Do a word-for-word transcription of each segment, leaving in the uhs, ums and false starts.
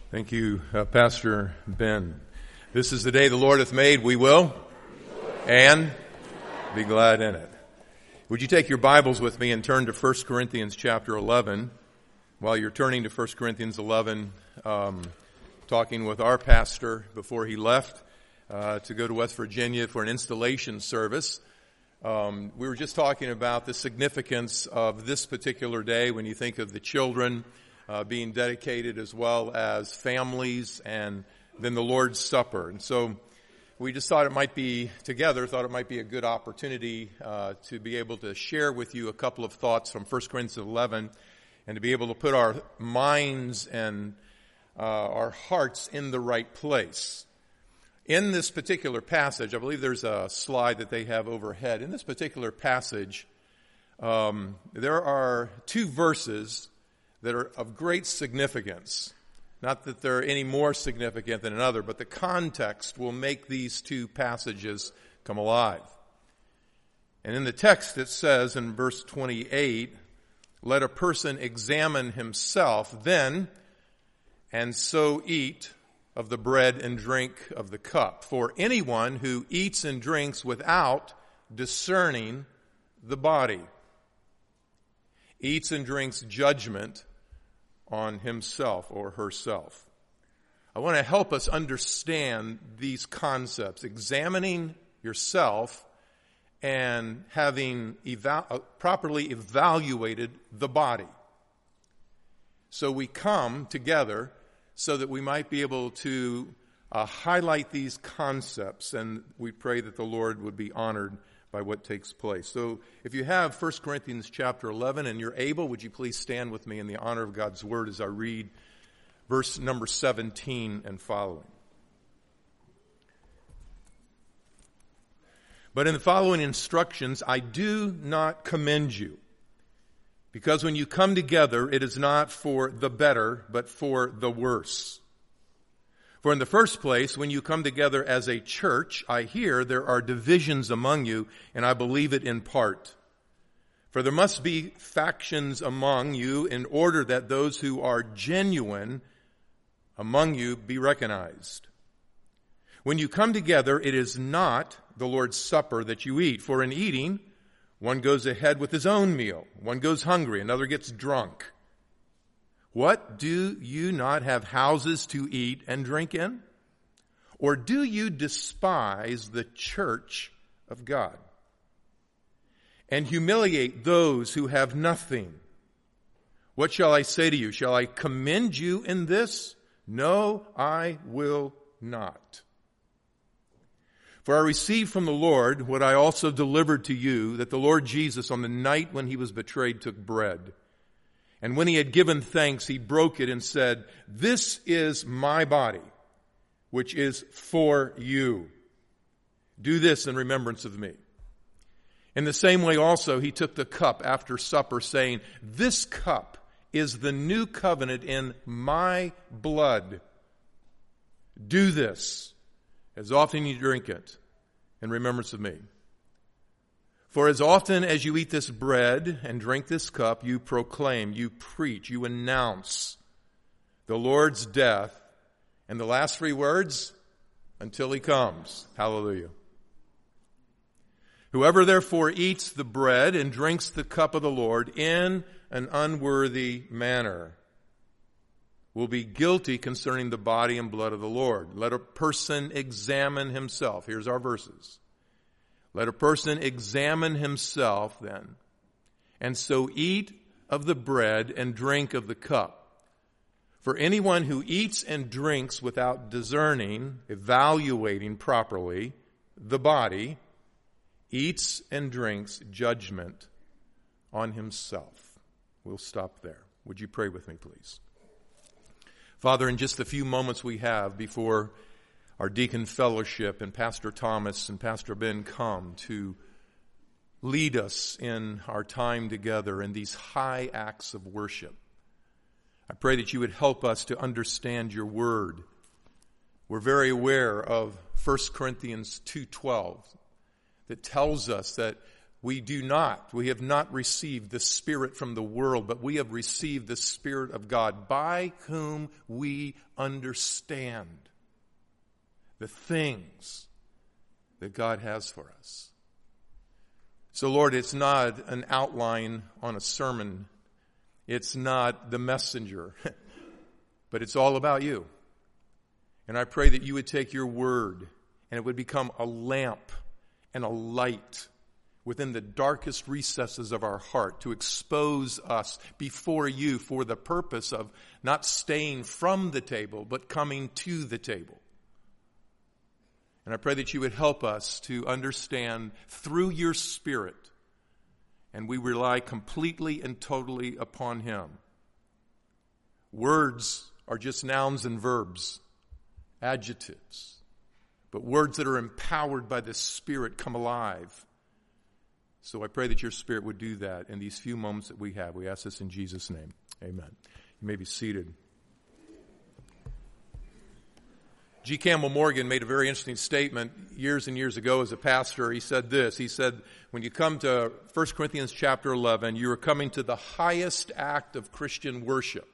Thank you, uh, Pastor Ben. This is the day the Lord hath made. We will and be glad in it. Would you take your Bibles with me and turn to First Corinthians chapter eleven? While you're turning to First Corinthians eleven, um, talking with our pastor before he left uh, to go to West Virginia for an installation service. Um, we were just talking about the significance of this particular day when you think of the children Uh, being dedicated, as well as families, and then the Lord's Supper. And so we just thought it might be, together, thought it might be a good opportunity uh, to be able to share with you a couple of thoughts from First Corinthians eleven, and to be able to put our minds and uh, our hearts in the right place. In this particular passage, I believe there's a slide that they have overhead. In this particular passage, um, there are two verses that are of great significance. Not that they're any more significant than another, but the context will make these two passages come alive. And in the text it says in verse twenty-eight, "Let a person examine himself then, and so eat of the bread and drink of the cup. For anyone who eats and drinks without discerning the body eats and drinks judgment on himself or herself." I want to help us understand these concepts, examining yourself and having eva- properly evaluated the body. So we come together so that we might be able to uh, highlight these concepts, and we pray that the Lord would be honored by what takes place. So if you have First Corinthians chapter eleven and you're able, would you please stand with me in the honor of God's word as I read verse number seventeen and following. "But in the following instructions I do not commend you, because when you come together it is not for the better, but for the worse. For in the first place, when you come together as a church, I hear there are divisions among you, and I believe it in part. For there must be factions among you in order that those who are genuine among you be recognized. When you come together, it is not the Lord's Supper that you eat. For in eating, one goes ahead with his own meal. One goes hungry, another gets drunk. What, do you not have houses to eat and drink in? Or do you despise the church of God and humiliate those who have nothing? What shall I say to you? Shall I commend you in this? No, I will not. For I received from the Lord what I also delivered to you, that the Lord Jesus, on the night when he was betrayed, took bread. And when he had given thanks, he broke it and said, 'This is my body, which is for you. Do this in remembrance of me.' In the same way also he took the cup after supper, saying, 'This cup is the new covenant in my blood. Do this as often as you drink it in remembrance of me. For as often as you eat this bread and drink this cup, you proclaim, you preach, you announce the Lord's death.'" And the last three words, "until he comes." Hallelujah. "Whoever therefore eats the bread and drinks the cup of the Lord in an unworthy manner will be guilty concerning the body and blood of the Lord. Let a person examine himself." Here's our verses. "Let a person examine himself then, and so eat of the bread and drink of the cup. For anyone who eats and drinks without discerning, evaluating properly the body, eats and drinks judgment on himself." We'll stop there. Would you pray with me, please? Father, in just the few moments we have before our deacon fellowship and Pastor Thomas and Pastor Ben come to lead us in our time together in these high acts of worship, I pray that you would help us to understand your word. We're very aware of First Corinthians two twelve that tells us that We do not. We have not received the Spirit from the world, but we have received the Spirit of God, by whom we understand the things that God has for us. So, Lord, it's not an outline on a sermon. It's not the messenger, but it's all about you. And I pray that you would take your word and it would become a lamp and a light within the darkest recesses of our heart to expose us before you for the purpose of not staying from the table, but coming to the table. And I pray that you would help us to understand through your Spirit, and we rely completely and totally upon him. Words are just nouns and verbs, adjectives. But words that are empowered by the Spirit come alive. So I pray that your Spirit would do that in these few moments that we have. We ask this in Jesus' name. Amen. You may be seated. G. Campbell Morgan made a very interesting statement years and years ago as a pastor. He said this. He said, when you come to First Corinthians chapter eleven, you are coming to the highest act of Christian worship.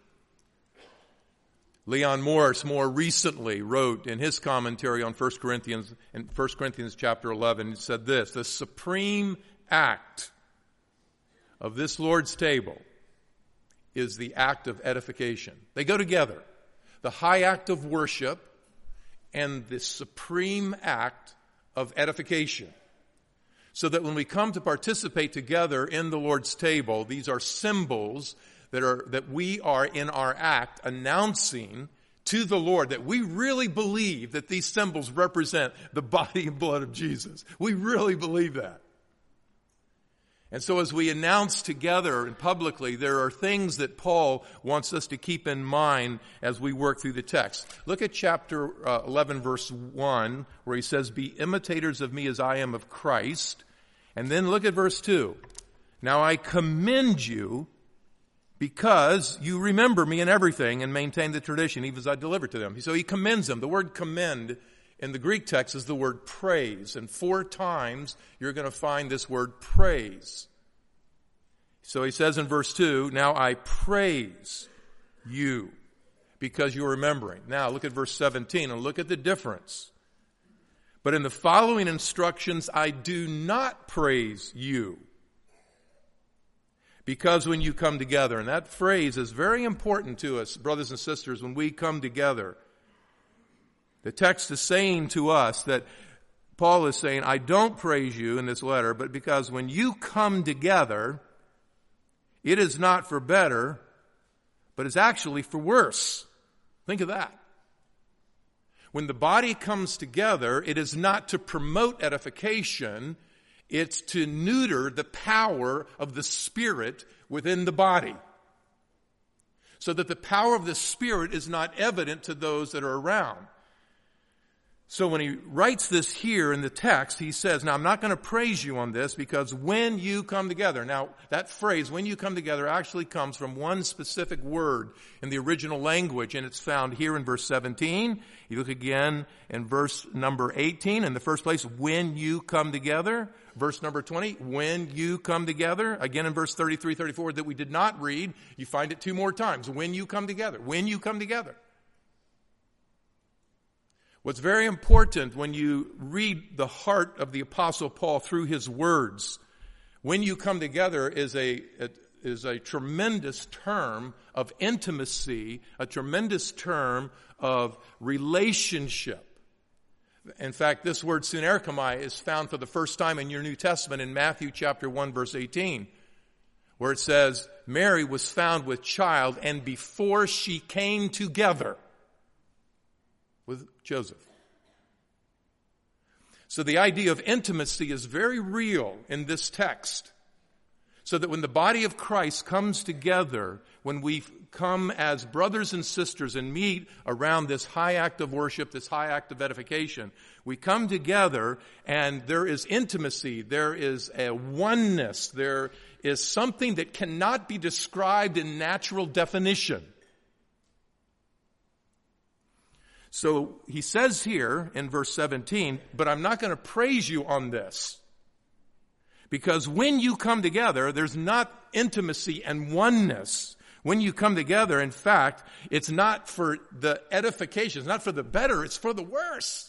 Leon Morris more recently wrote in his commentary on First Corinthians, in First Corinthians chapter eleven, he said this: the supreme act of this Lord's table is the act of edification. They go together. The high act of worship and the supreme act of edification. So that when we come to participate together in the Lord's table, these are symbols that are that we are in our act announcing to the Lord that we really believe that these symbols represent the body and blood of Jesus. We really believe that. And so as we announce together and publicly, there are things that Paul wants us to keep in mind as we work through the text. Look at chapter uh, eleven, verse one, where he says, be imitators of me as I am of Christ. And then look at verse two. Now I commend you because you remember me in everything and maintain the tradition even as I delivered to them. So he commends them. The word commend in the Greek text is the word praise. And four times you're going to find this word praise. So he says in verse two, now I praise you because you're remembering. Now look at verse seventeen and look at the difference. But in the following instructions, I do not praise you. Because when you come together, and that phrase is very important to us, brothers and sisters, when we come together. The text is saying to us that Paul is saying, I don't praise you in this letter, but because when you come together, it is not for better, but it's actually for worse. Think of that. When the body comes together, it is not to promote edification, it's to neuter the power of the Spirit within the body. So that the power of the Spirit is not evident to those that are around. So when he writes this here in the text, he says, now I'm not going to praise you on this because when you come together. Now that phrase, when you come together, actually comes from one specific word in the original language, and it's found here in verse seventeen. You look again in verse number eighteen. In the first place, when you come together. Verse number twenty, when you come together. Again in verse thirty-three, thirty-four that we did not read, you find it two more times. When you come together. When you come together. What's very important when you read the heart of the Apostle Paul through his words, when you come together is a, is a tremendous term of intimacy, a tremendous term of relationship. In fact, this word sunerchomai is found for the first time in your New Testament in Matthew chapter one, verse eighteen, where it says, Mary was found with child, and before she came together with Joseph. So the idea of intimacy is very real in this text. So that when the body of Christ comes together, when we come as brothers and sisters and meet around this high act of worship, this high act of edification, we come together and there is intimacy, there is a oneness, there is something that cannot be described in natural definition. So he says here in verse seventeen, but I'm not going to praise you on this. Because when you come together, there's not intimacy and oneness. When you come together, in fact, it's not for the edification, it's not for the better, it's for the worse.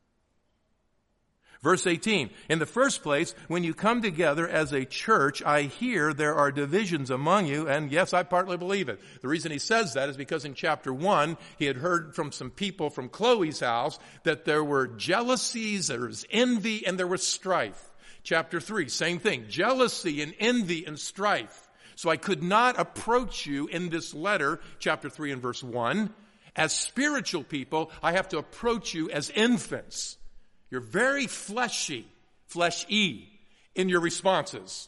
Verse eighteen, in the first place, when you come together as a church, I hear there are divisions among you, and yes, I partly believe it. The reason he says that is because in chapter one, he had heard from some people from Chloe's house that there were jealousies, there was envy, and there was strife. Chapter three, same thing, jealousy and envy and strife. So I could not approach you in this letter, chapter three and verse one. As spiritual people, I have to approach you as infants. You're very fleshy, flesh-y in your responses.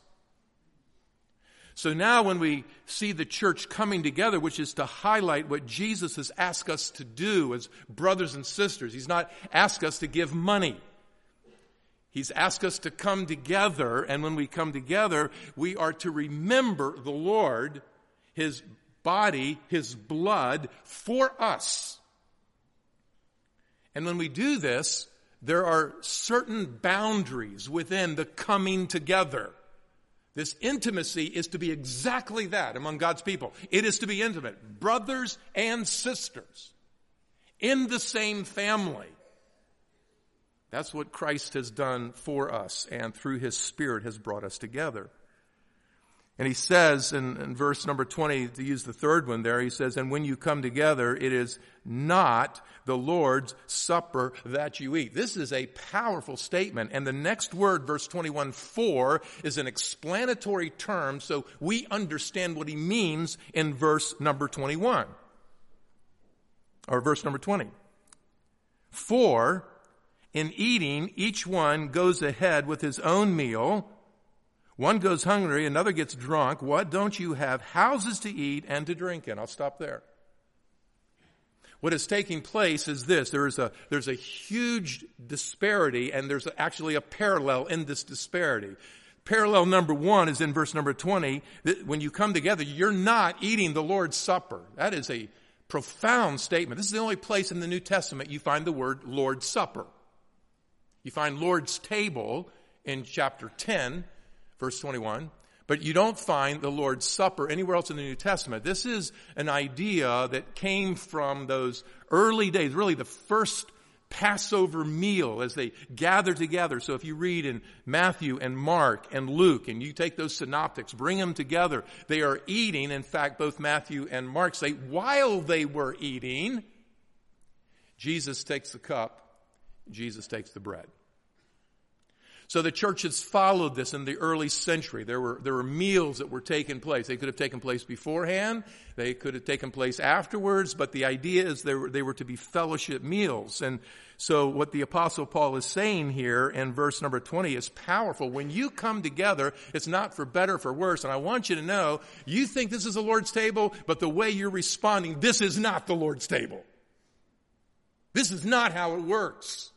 So now when we see the church coming together, which is to highlight what Jesus has asked us to do as brothers and sisters, he's not asked us to give money. He's asked us to come together, and when we come together, we are to remember the Lord, his body, his blood for us. And when we do this, there are certain boundaries within the coming together. This intimacy is to be exactly that among God's people. It is to be intimate. Brothers and sisters in the same family. That's what Christ has done for us and through his Spirit has brought us together. And he says in, in verse number twenty, to use the third one there, he says, and when you come together, it is not the Lord's supper that you eat. This is a powerful statement. And the next word, verse twenty-one, for, is an explanatory term, so we understand what he means in verse number twenty-one. Or verse number twenty. For, in eating, each one goes ahead with his own meal. One goes hungry, another gets drunk. What? Don't you have houses to eat and to drink in? I'll stop there. What is taking place is this. There is a, there's a huge disparity, and there's actually a parallel in this disparity. Parallel number one is in verse number twenty. That when you come together, you're not eating the Lord's Supper. That is a profound statement. This is the only place in the New Testament you find the word Lord's Supper. You find Lord's table in chapter ten, verse twenty-one, but you don't find the Lord's Supper anywhere else in the New Testament. This is an idea that came from those early days, really the first Passover meal as they gathered together. So if you read in Matthew and Mark and Luke, and you take those synoptics, bring them together, they are eating. In fact, both Matthew and Mark say, while they were eating, Jesus takes the cup, Jesus takes the bread. So the church has followed this in the early century. There were, there were meals that were taking place. They could have taken place beforehand. They could have taken place afterwards. But the idea is they were, they were to be fellowship meals. And so what the Apostle Paul is saying here in verse number twenty is powerful. When you come together, it's not for better or for worse. And I want you to know, you think this is the Lord's table, but the way you're responding, this is not the Lord's table. This is not how it works.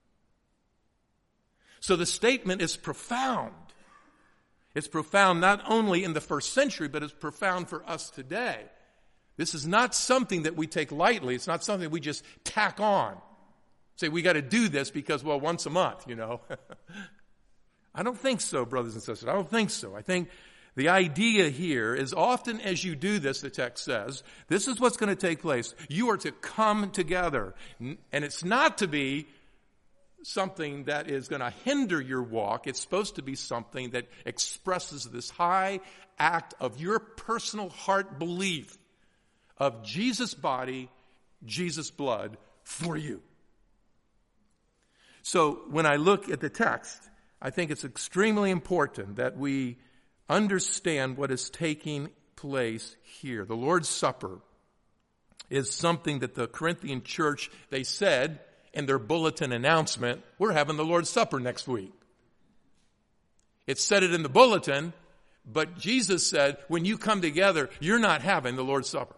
So the statement is profound. It's profound not only in the first century, but it's profound for us today. This is not something that we take lightly. It's not something we just tack on. Say, we got to do this because, well, once a month, you know. I don't think so, brothers and sisters. I don't think so. I think the idea here is often as you do this, the text says, this is what's going to take place. You are to come together. And it's not to be something that is going to hinder your walk. It's supposed to be something that expresses this high act of your personal heart belief of Jesus' body, Jesus' blood for you. So when I look at the text, I think it's extremely important that we understand what is taking place here. The Lord's Supper is something that the Corinthian church, they said, in their bulletin announcement, we're having the Lord's Supper next week. It said it in the bulletin, but Jesus said, when you come together, you're not having the Lord's Supper.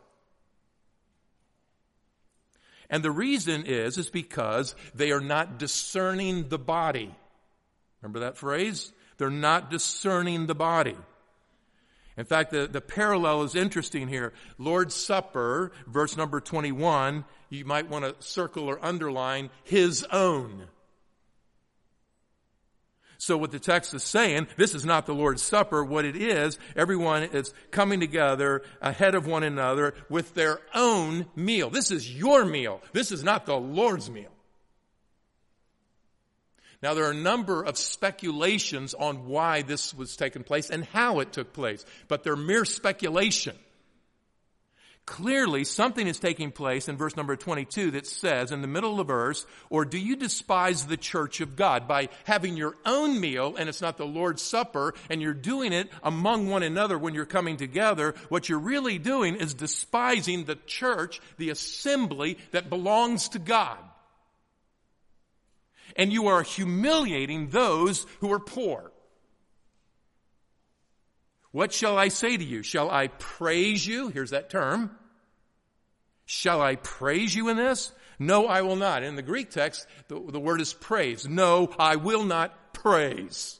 And the reason is, is because they are not discerning the body. Remember that phrase? They're not discerning the body. In fact, the, the parallel is interesting here. Lord's Supper, verse number twenty-one, you might want to circle or underline, his own. So what the text is saying, this is not the Lord's Supper. What it is, everyone is coming together ahead of one another with their own meal. This is your meal. This is not the Lord's meal. Now, there are a number of speculations on why this was taking place and how it took place, but they're mere speculation. Clearly, something is taking place in verse number twenty-two that says, in the middle of the verse, or do you despise the church of God by having your own meal, and it's not the Lord's Supper, and you're doing it among one another when you're coming together? What you're really doing is despising the church, the assembly that belongs to God. And you are humiliating those who are poor. What shall I say to you? Shall I praise you? Here's that term. Shall I praise you in this? No, I will not. In the Greek text, the, the word is praise. No, I will not praise.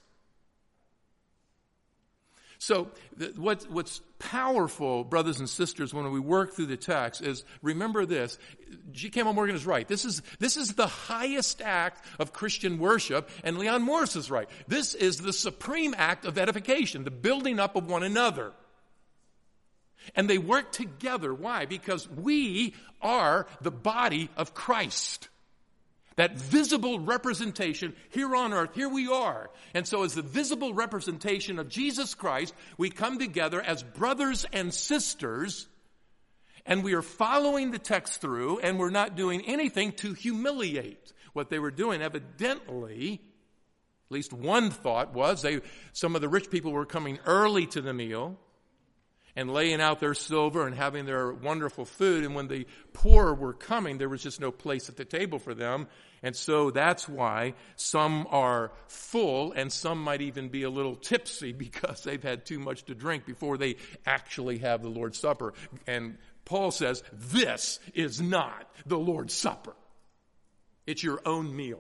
So th- what, what's powerful, brothers and sisters, when we work through the text is, remember this, G. Campbell Morgan is right. This is, this is the highest act of Christian worship, and Leon Morris is right. This is the supreme act of edification, the building up of one another. And they work together. Why? Because we are the body of Christ. That visible representation here on earth, here we are. And so as the visible representation of Jesus Christ, we come together as brothers and sisters, and we are following the text through, and we're not doing anything to humiliate. What they were doing, evidently, at least one thought was, they, some of the rich people were coming early to the meal, and laying out their silver and having their wonderful food. And when the poor were coming, there was just no place at the table for them. And so that's why some are full and some might even be a little tipsy because they've had too much to drink before they actually have the Lord's Supper. And Paul says, this is not the Lord's Supper. It's your own meal.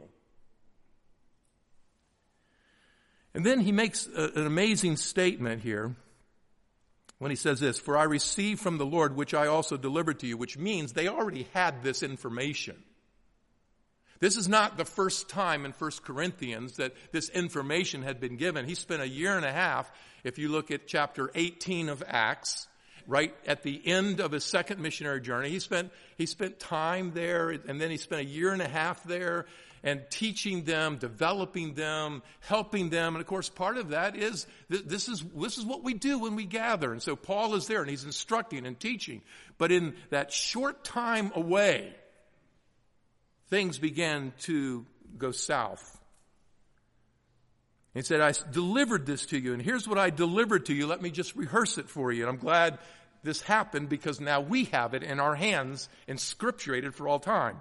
And then he makes a, an amazing statement here. When he says this, for I received from the Lord which I also delivered to you, which means they already had this information. This is not the first time in First Corinthians that this information had been given. He spent a year and a half, if you look at chapter eighteen of Acts, right at the end of his second missionary journey. He spent, he spent time there, and then he spent a year and a half there, and teaching them, developing them, helping them. And of course, part of that is, this is, this is what we do when we gather. And so Paul is there and he's instructing and teaching. But in that short time away, things began to go south. He said, I delivered this to you, and here's what I delivered to you. Let me just rehearse it for you. And I'm glad this happened because now we have it in our hands, inscripturated for all time.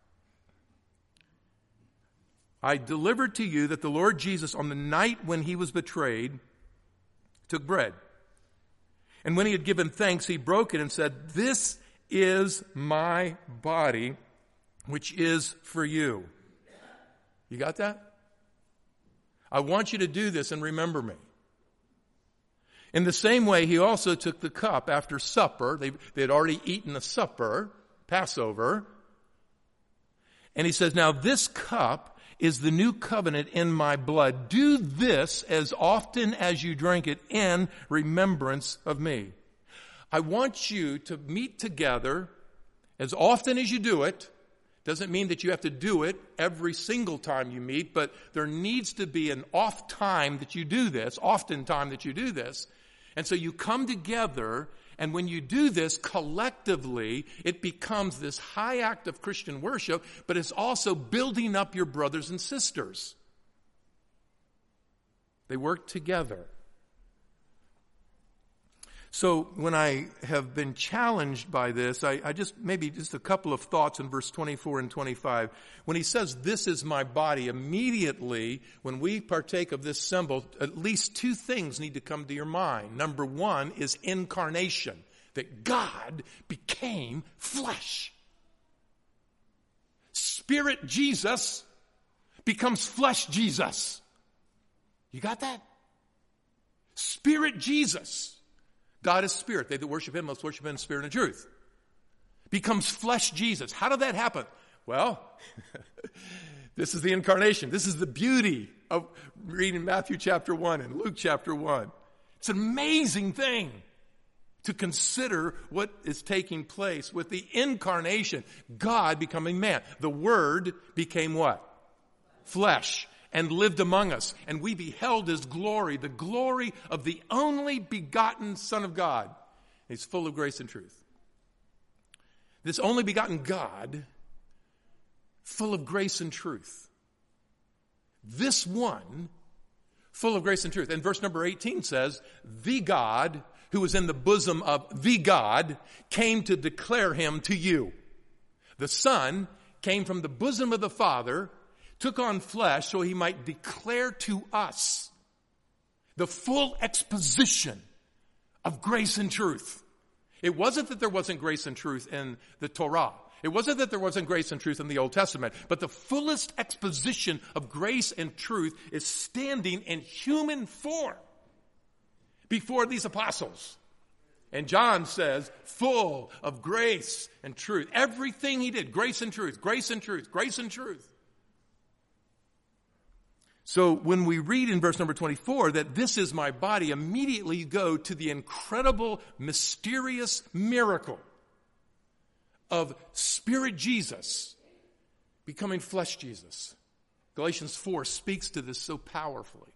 I delivered to you that the Lord Jesus, on the night when he was betrayed, took bread. And when he had given thanks, he broke it and said, this is my body, which is for you. You got that? I want you to do this and remember me. In the same way, he also took the cup after supper. They, they had already eaten a supper, Passover. And he says, now this cup is the new covenant in my blood. Do this as often as you drink it in remembrance of me. I want you to meet together as often as you do it. Doesn't mean that you have to do it every single time you meet, but there needs to be an off time that you do this, often time that you do this. And so you come together, and when you do this collectively, it becomes this high act of Christian worship, but it's also building up your brothers and sisters. They work together. So when I have been challenged by this, I, I just, maybe just a couple of thoughts in verse twenty-four and twenty-five. When he says, this is my body, immediately when we partake of this symbol, at least two things need to come to your mind. Number one is incarnation, that God became flesh. Spirit Jesus becomes flesh Jesus. You got that? Spirit Jesus. God is spirit. They that worship him must worship him in spirit and truth. Becomes flesh Jesus. How did that happen? Well, This is the incarnation. This is the beauty of reading Matthew chapter one and Luke chapter one. It's an amazing thing to consider what is taking place with the incarnation. God becoming man. The Word became what? Flesh. And lived among us. And we beheld His glory, the glory of the only begotten Son of God. He's full of grace and truth. This only begotten God, full of grace and truth. This one, full of grace and truth. And verse number eighteen says, the God who was in the bosom of the God came to declare Him to you. The Son came from the bosom of the Father, took on flesh so He might declare to us the full exposition of grace and truth. It wasn't that there wasn't grace and truth in the Torah. It wasn't that there wasn't grace and truth in the Old Testament. But the fullest exposition of grace and truth is standing in human form before these apostles. And John says, full of grace and truth. Everything he did, grace and truth, grace and truth, grace and truth. So when we read in verse number twenty-four that this is my body, immediately you go to the incredible, mysterious miracle of Spirit Jesus becoming flesh Jesus. Galatians four speaks to this so powerfully.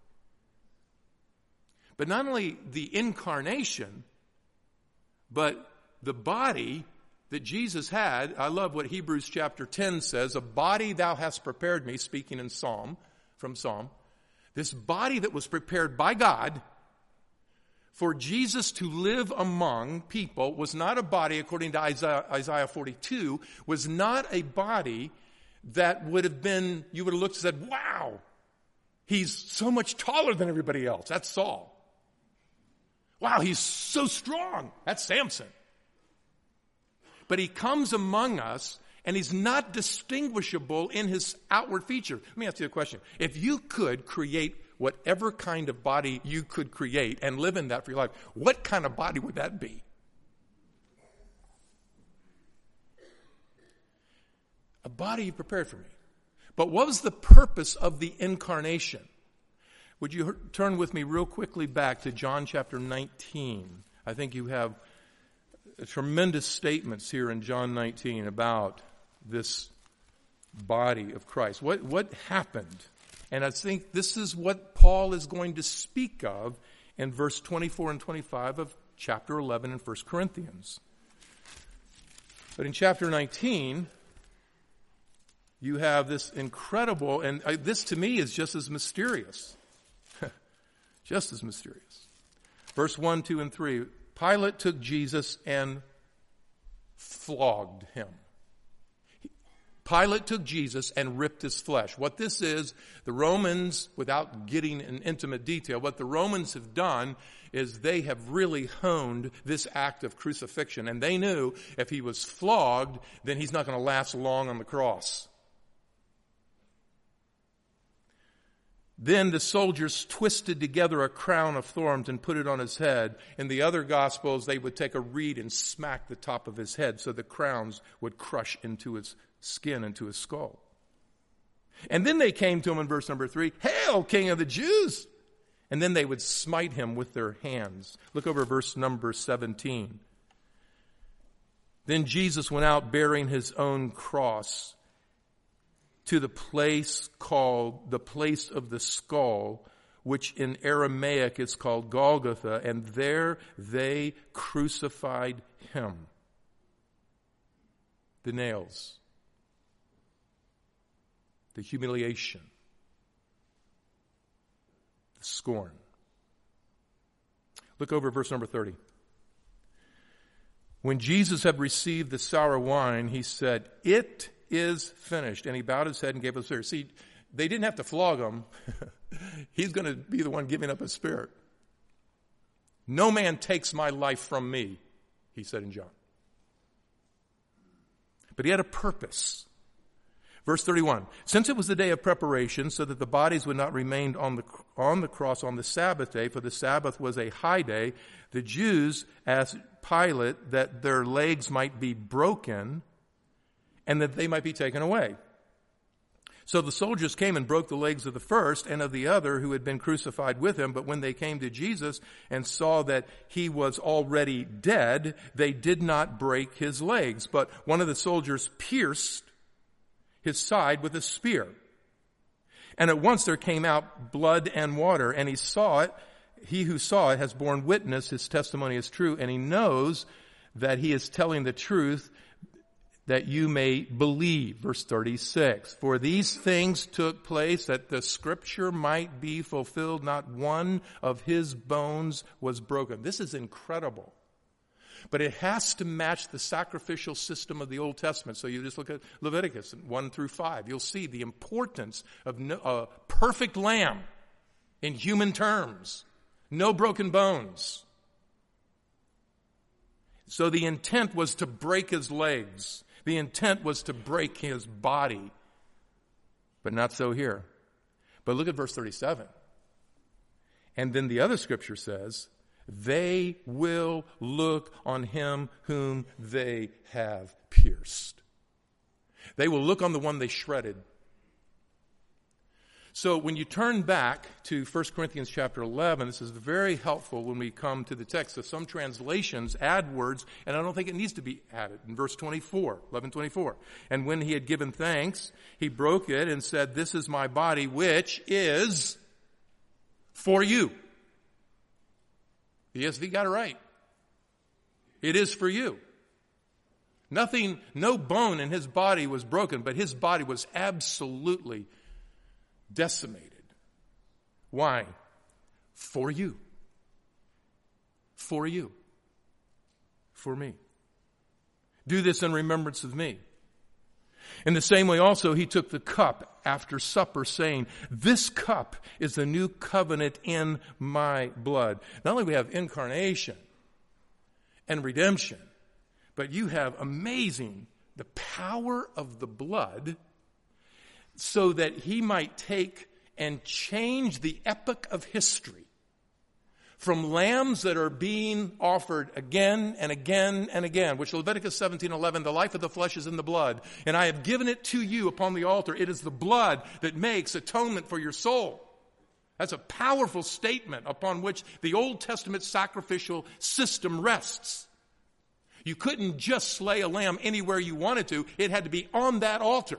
But not only the incarnation, but the body that Jesus had. I love what Hebrews chapter ten says, a body thou hast prepared me, speaking in Psalm, from Psalm, this body that was prepared by God for Jesus to live among people was not a body, according to Isaiah, Isaiah forty-two, was not a body that would have been, you would have looked and said, wow, he's so much taller than everybody else. That's Saul. Wow, he's so strong. That's Samson. But he comes among us, and he's not distinguishable in his outward feature. Let me ask you a question. If you could create whatever kind of body you could create and live in that for your life, what kind of body would that be? A body you prepared for me. But what was the purpose of the incarnation? Would you turn with me real quickly back to John chapter nineteen? I think you have tremendous statements here in John nineteen about this body of Christ. What, what happened? And I think this is what Paul is going to speak of in verse twenty-four and twenty-five of chapter eleven in First Corinthians. But in chapter nineteen, you have this incredible, and this to me is just as mysterious. Just as mysterious. Verse one, two, and three. Pilate took Jesus and flogged him. Pilate took Jesus and ripped his flesh. What this is, the Romans, without getting in intimate detail, what the Romans have done is they have really honed this act of crucifixion. And they knew if he was flogged, then he's not going to last long on the cross. Then the soldiers twisted together a crown of thorns and put it on his head. In the other Gospels, they would take a reed and smack the top of his head so the crowns would crush into his skin, into his skull. And then they came to him in verse number three, "Hail, King of the Jews!" And then they would smite him with their hands. Look over verse number seventeen. Then Jesus went out bearing his own cross to the place called the place of the skull, which in Aramaic is called Golgotha, and there they crucified him. The nails, the humiliation, the scorn. Look over verse number thirty. When Jesus had received the sour wine, he said, "It is finished." And he bowed his head and gave us spirit. See, they didn't have to flog him. He's going to be the one giving up his spirit. "No man takes my life from me," he said in John. But he had a purpose. Verse thirty-one, since it was the day of preparation, so that the bodies would not remain on the, on the cross on the Sabbath day, for the Sabbath was a high day, the Jews asked Pilate that their legs might be broken and that they might be taken away. So the soldiers came and broke the legs of the first and of the other who had been crucified with him. But when they came to Jesus and saw that he was already dead, they did not break his legs. But one of the soldiers pierced his side with a spear. And at once there came out blood and water, and he saw it. He who saw it has borne witness. His testimony is true, and he knows that he is telling the truth, that you may believe. Verse thirty-six, for these things took place that the scripture might be fulfilled. Not one of his bones was broken. This is incredible. But it has to match the sacrificial system of the Old Testament. So you just look at Leviticus one through five. You'll see the importance of a perfect lamb in human terms. No broken bones. So the intent was to break his legs. The intent was to break his body. But not so here. But look at verse thirty-seven. And then the other scripture says, they will look on him whom they have pierced. They will look on the one they shredded. So when you turn back to First Corinthians chapter eleven, this is very helpful when we come to the text. So some translations add words, and I don't think it needs to be added. In verse twenty-four, eleven twenty-four. And when he had given thanks, he broke it and said, this is my body, which is for you. The E S V got it right. It is for you. Nothing, no bone in his body was broken, but his body was absolutely decimated. Why? For you. For you. For me. Do this in remembrance of me. In the same way also he took the cup after supper, saying, this cup is the new covenant in my blood. Not only do we have incarnation and redemption, but you have amazing, the power of the blood, so that he might take and change the epoch of history from lambs that are being offered again and again and again, which Leviticus seventeen eleven, the life of the flesh is in the blood, and I have given it to you upon the altar. It is the blood that makes atonement for your soul. That's a powerful statement upon which the Old Testament sacrificial system rests. You couldn't just slay a lamb anywhere you wanted to. It had to be on that altar.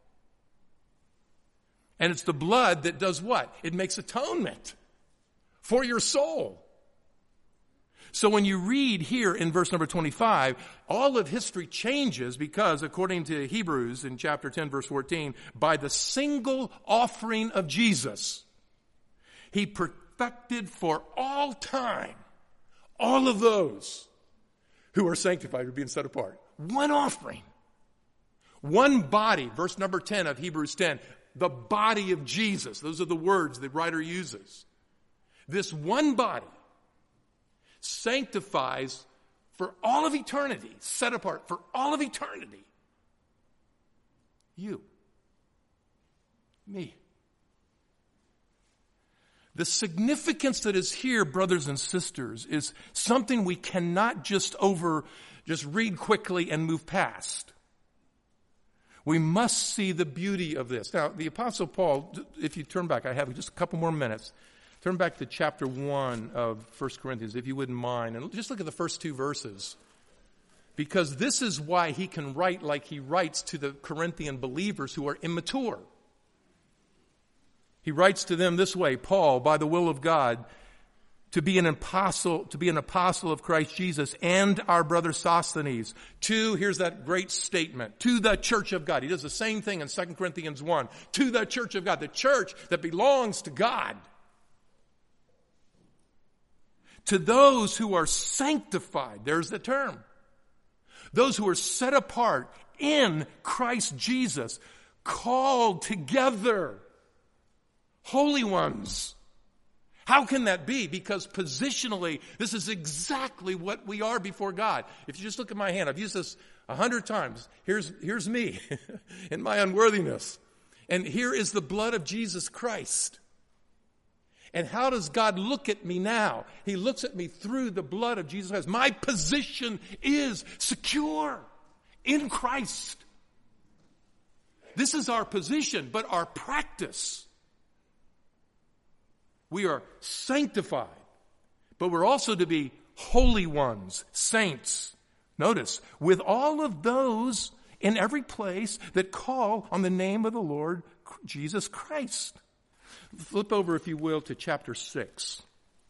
And it's the blood that does what? It makes atonement for your soul. So when you read here in verse number twenty-five, all of history changes because, according to Hebrews in chapter ten, verse fourteen, by the single offering of Jesus, he perfected for all time all of those who are sanctified, are being set apart. One offering. One body, verse number ten of Hebrews ten, the body of Jesus. Those are the words the writer uses. This one body sanctifies for all of eternity, set apart for all of eternity. You. Me. The significance that is here, brothers and sisters, is something we cannot just over, just read quickly and move past. We must see the beauty of this. Now, the Apostle Paul, if you turn back, I have just a couple more minutes. Turn back to chapter one of First Corinthians, if you wouldn't mind, and just look at the first two verses. Because this is why he can write like he writes to the Corinthian believers who are immature. He writes to them this way, Paul, by the will of God, to be an apostle, to be an apostle of Christ Jesus, and our brother Sosthenes, to, here's that great statement, to the church of God. He does the same thing in Second Corinthians one. To the church of God, the church that belongs to God. To those who are sanctified, there's the term. Those who are set apart in Christ Jesus, called together, holy ones. How can that be? Because positionally, this is exactly what we are before God. If you just look at my hand, I've used this a hundred times. Here's, here's me in my unworthiness. And here is the blood of Jesus Christ. And how does God look at me now? He looks at me through the blood of Jesus Christ. My position is secure in Christ. this is our position, but our practice. We are sanctified, but we're also to be holy ones, saints. Notice, with all of those in every place that call on the name of the Lord Jesus Christ. Flip over, if you will, to chapter six.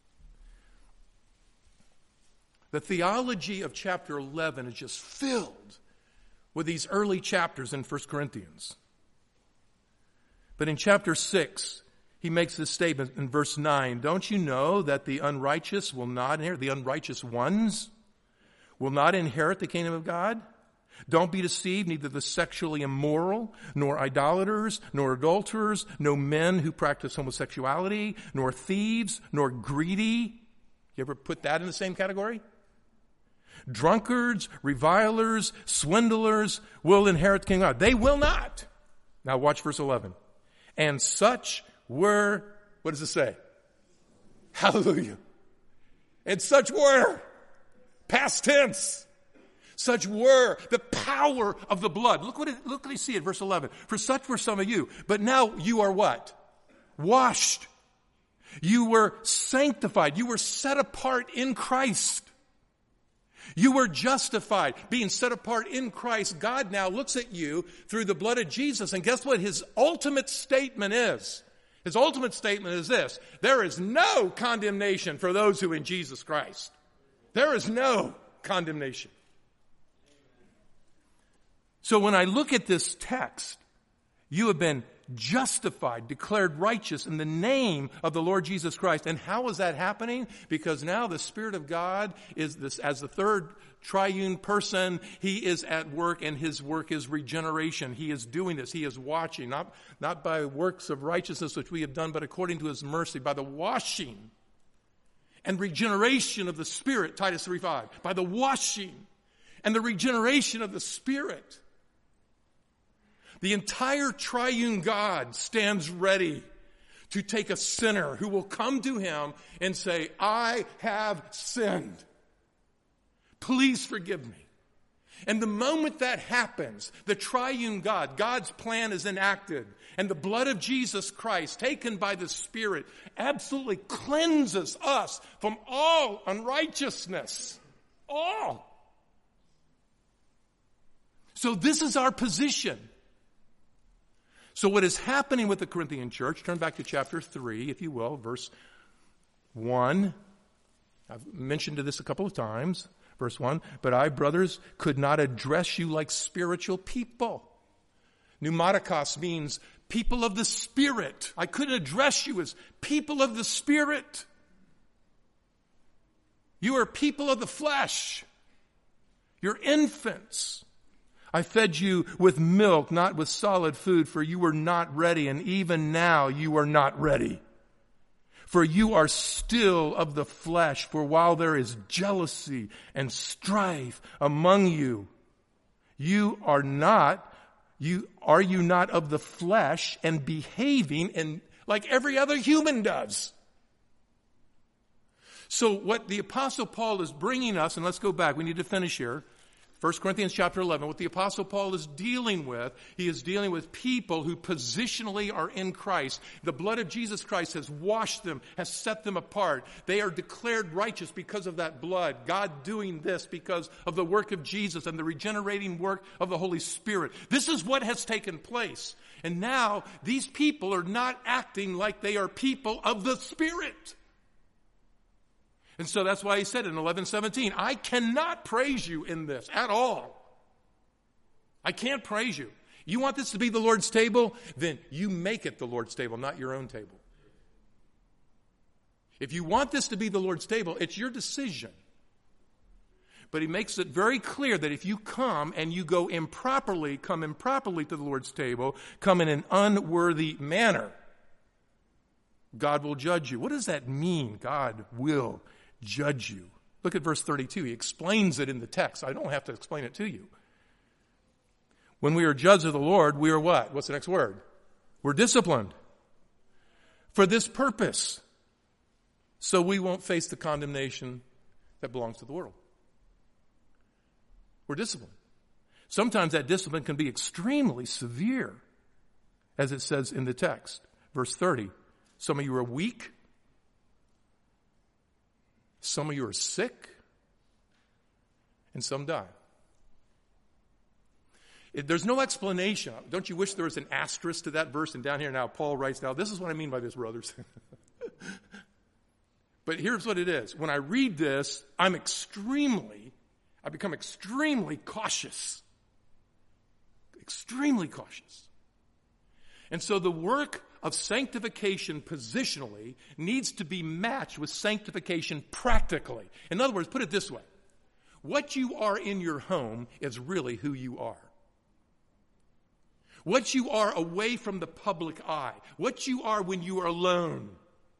The theology of chapter eleven is just filled with these early chapters in First Corinthians. But in chapter six, he makes this statement in verse nine. Don't you know that the unrighteous will not inherit, the unrighteous ones will not inherit the kingdom of God? Don't be deceived, neither the sexually immoral, nor idolaters, nor adulterers, no men who practice homosexuality, nor thieves, nor greedy. You ever put that in the same category? Drunkards, revilers, swindlers will inherit the kingdom of God. They will not. Now watch verse eleven. And such were, what does it say? Hallelujah. And such were, past tense. Such were the power of the blood. Look what it, look what you see in verse eleven. For such were some of you. But now you are what? Washed. You were sanctified. You were set apart in Christ. You were justified, being set apart in Christ. God now looks at you through the blood of Jesus. And guess what his ultimate statement is? His ultimate statement is this. There is no condemnation for those who are in Jesus Christ. There is no condemnation. So when I look at this text, you have been justified, declared righteous in the name of the Lord Jesus Christ. And how is that happening? Because now the Spirit of God is this, as the third triune person, he is at work, and his work is regeneration. He is doing this. He is watching, not, not by works of righteousness which we have done, but according to his mercy, by the washing and regeneration of the Spirit, Titus three five, by the washing and the regeneration of the Spirit. The entire triune God stands ready to take a sinner who will come to him and say, I have sinned. Please forgive me. And the moment that happens, the triune God, God's plan is enacted. And the blood of Jesus Christ, taken by the Spirit, absolutely cleanses us from all unrighteousness. All. So this is our position. So what is happening with the Corinthian church, turn back to chapter three, if you will, verse one. I've mentioned this a couple of times. Verse one, but I, brothers, could not address you like spiritual people. Pneumatikos means people of the Spirit. I couldn't address you as people of the Spirit. You are people of the flesh. You're infants. I fed you with milk, not with solid food, for you were not ready, and even now you are not ready. For you are still of the flesh, for while there is jealousy and strife among you, you are not, you, are you not of the flesh and behaving in, like every other human does? So what the Apostle Paul is bringing us, and let's go back, we need to finish here. First Corinthians chapter eleven, what the Apostle Paul is dealing with, he is dealing with people who positionally are in Christ. The blood of Jesus Christ has washed them, has set them apart. They are declared righteous because of that blood. God doing this because of the work of Jesus and the regenerating work of the Holy Spirit. This is what has taken place. And now these people are not acting like they are people of the Spirit. And so that's why he said in eleven seventeen, I cannot praise you in this at all. I can't praise you. You want this to be the Lord's table? Then you make it the Lord's table, not your own table. If you want this to be the Lord's table, it's your decision. But he makes it very clear that if you come and you go improperly, come improperly to the Lord's table, come in an unworthy manner, God will judge you. What does that mean? God will judge you. Look at verse thirty-two. He explains it in the text. I don't have to explain it to you. When we are judged of the Lord, we are what? What's the next word? We're disciplined for this purpose, so we won't face the condemnation that belongs to the world. We're disciplined. Sometimes that discipline can be extremely severe. as it says in the text. Verse thirty, some of you are weak. Some of you are sick. And some die. It, there's no explanation. Don't you wish there was an asterisk to that verse? And down here now, Paul writes, now this is what I mean by this, brothers. But here's what it is. When I read this, I'm extremely, I become extremely cautious. Extremely cautious. And so the work of sanctification positionally needs to be matched with sanctification practically. In other words, put it this way. What you are in your home is really who you are. What you are away from the public eye. What you are when you are alone.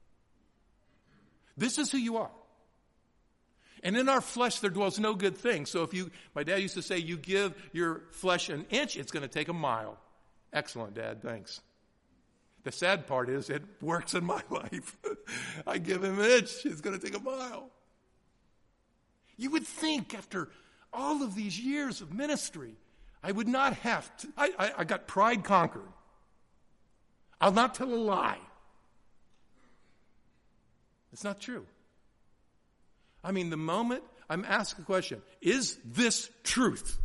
This is who you are. And in our flesh there dwells no good thing. So if you, my dad used to say, you give your flesh an inch, it's going to take a mile. Excellent, Dad, thanks. The sad part is it works in my life. I give him an inch, it's going to take a mile. You would think after all of these years of ministry, I would not have to, I, I, I got pride conquered. I'll not tell a lie. It's not true. I mean, the moment I'm asked a question, is this truth?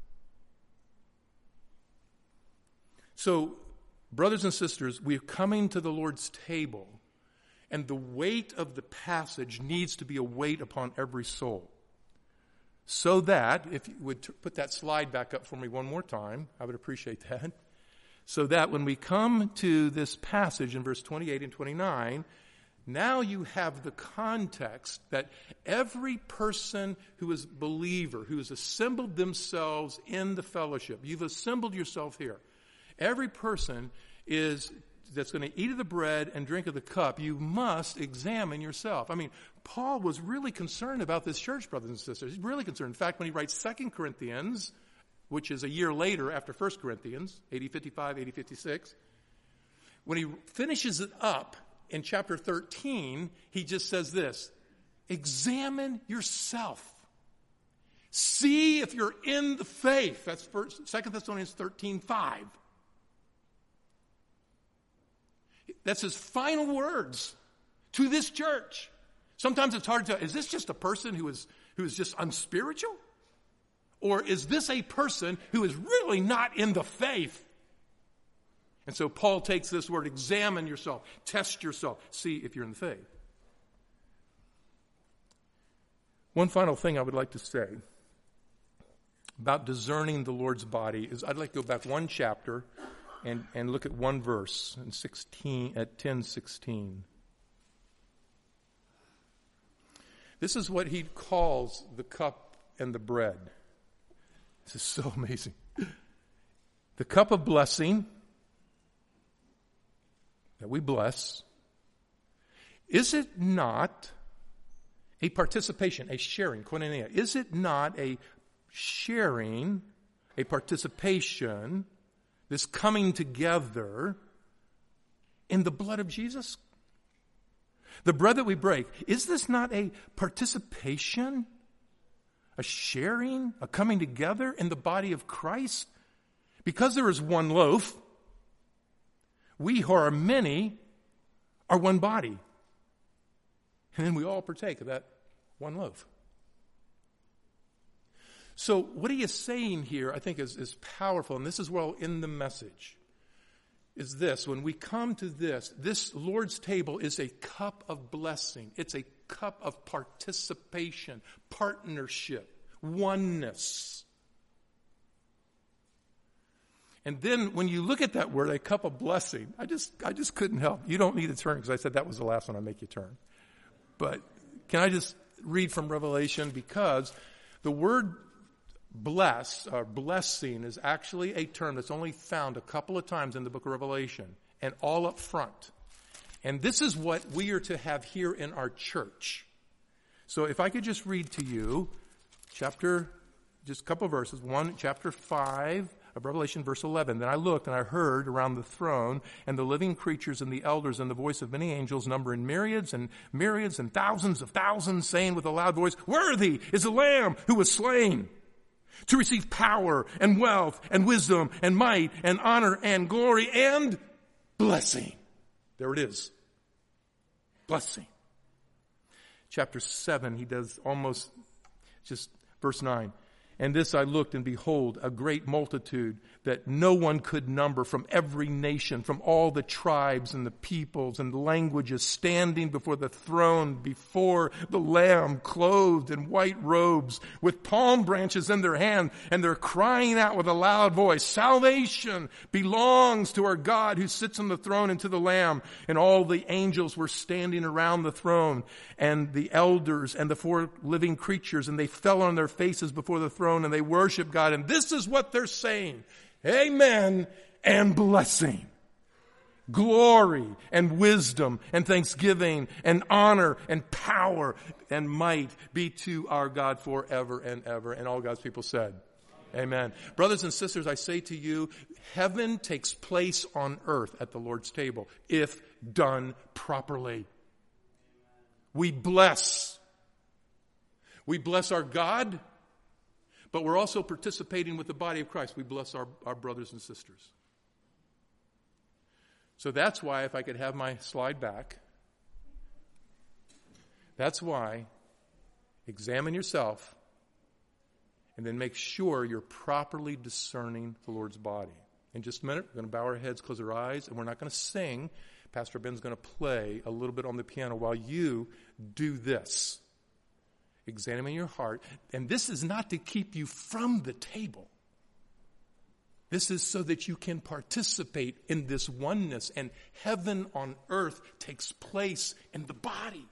So, brothers and sisters, we're coming to the Lord's table, and the weight of the passage needs to be a weight upon every soul. So that, if you would t- put that slide back up for me one more time, I would appreciate that. So that when we come to this passage in verse twenty-eight and twenty-nine, now you have the context that every person who is a believer, who has assembled themselves in the fellowship, you've assembled yourself here. Every person is that's going to eat of the bread and drink of the cup, you must examine yourself. I mean, Paul was really concerned about this church, brothers and sisters. He's really concerned. In fact, when he writes Second Corinthians, which is a year later after First Corinthians, A D fifty-five, A D fifty-six, when he finishes it up in chapter thirteen, he just says this, examine yourself. See if you're in the faith. That's first, Second Thessalonians thirteen five. That's his final words to this church. Sometimes it's hard to, is this just a person who is, who is just unspiritual? Or is this a person who is really not in the faith? And so Paul takes this word, examine yourself, test yourself, see if you're in the faith. One final thing I would like to say about discerning the Lord's body is I'd like to go back one chapter and, and look at one verse in sixteen at ten sixteen. This is what he calls the cup and the bread. This is so amazing. The cup of blessing that we bless, is it not a participation, a sharing, koinonia? Is it not a sharing, a participation, this coming together in the blood of Jesus? The bread that we break, is this not a participation, a sharing, a coming together in the body of Christ? Because there is one loaf, we who are many are one body. And then we all partake of that one loaf. So what he is saying here, I think, is, is powerful, and this is well in the message, is this. When we come to this, this Lord's table is a cup of blessing. It's a cup of participation, partnership, oneness. And then when you look at that word, a cup of blessing, I just I just couldn't help. You don't need to turn because I said that was the last one. I make you turn. But can I just read from Revelation? Because the word bless, or blessing, is actually a term that's only found a couple of times in the book of Revelation, and all up front. And this is what we are to have here in our church. So if I could just read to you, chapter, just a couple of verses. One, chapter five of Revelation, verse eleven. Then I looked and I heard around the throne and the living creatures and the elders and the voice of many angels, numbering myriads and myriads and thousands of thousands, saying with a loud voice, "Worthy is the Lamb who was slain to receive power and wealth and wisdom and might and honor and glory and blessing. There it is. Blessing. Chapter seven, he does almost just verse nine. And this I looked, and behold, a great multitude that no one could number, from every nation, from all the tribes and the peoples and the languages, standing before the throne, before the Lamb, clothed in white robes, with palm branches in their hand, and they're crying out with a loud voice, "Salvation belongs to our God who sits on the throne and to the Lamb." And all the angels were standing around the throne, and the elders and the four living creatures, and they fell on their faces before the throne, and they worship God. And this is what they're saying: Amen and blessing, glory and wisdom and thanksgiving and honor and power and might be to our God forever and ever. And all God's people said, Amen. Brothers and sisters, I say to you, heaven takes place on earth at the Lord's table if done properly. We bless. We bless our God, but we're also participating with the body of Christ. We bless our, our brothers and sisters. So that's why, if I could have my slide back, that's why examine yourself and then make sure you're properly discerning the Lord's body. In just a minute, we're going to bow our heads, close our eyes, and we're not going to sing. Pastor Ben's going to play a little bit on the piano while you do this. Examine your heart. And this is not to keep you from the table. This is so that you can participate in this oneness, and heaven on earth takes place in the body.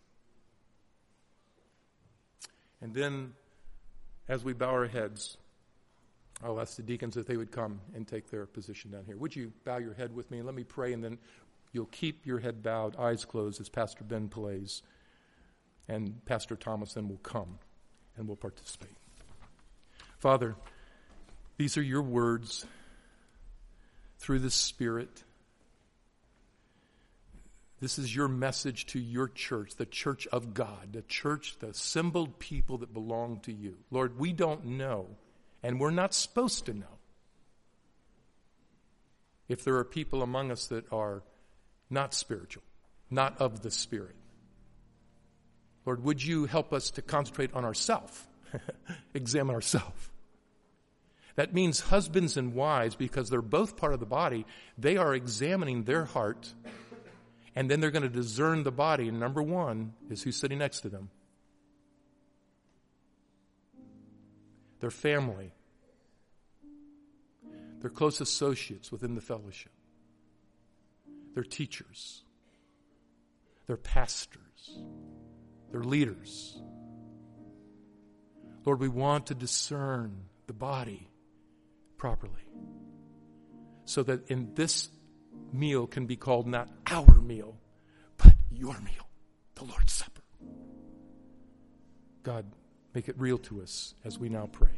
And then, as we bow our heads, I'll ask the deacons if they would come and take their position down here. Would you bow your head with me, and let me pray, and then you'll keep your head bowed, eyes closed, as Pastor Ben plays. And Pastor Thomas then will come and will participate. Father, these are your words through the Spirit. This is your message to your church, the church of God, the church, the assembled people that belong to you. Lord, we don't know, and we're not supposed to know, if there are people among us that are not spiritual, not of the Spirit. Lord, would you help us to concentrate on ourselves, examine ourselves. That means husbands and wives, because they're both part of the body, they are examining their heart, and then they're going to discern the body. And number one is who's sitting next to them. Their family. Their close associates within the fellowship. Their teachers. Their pastors. Their leaders. Lord, we want to discern the body properly, so that in this meal can be called not our meal, but your meal, the Lord's Supper. God, make it real to us as we now pray.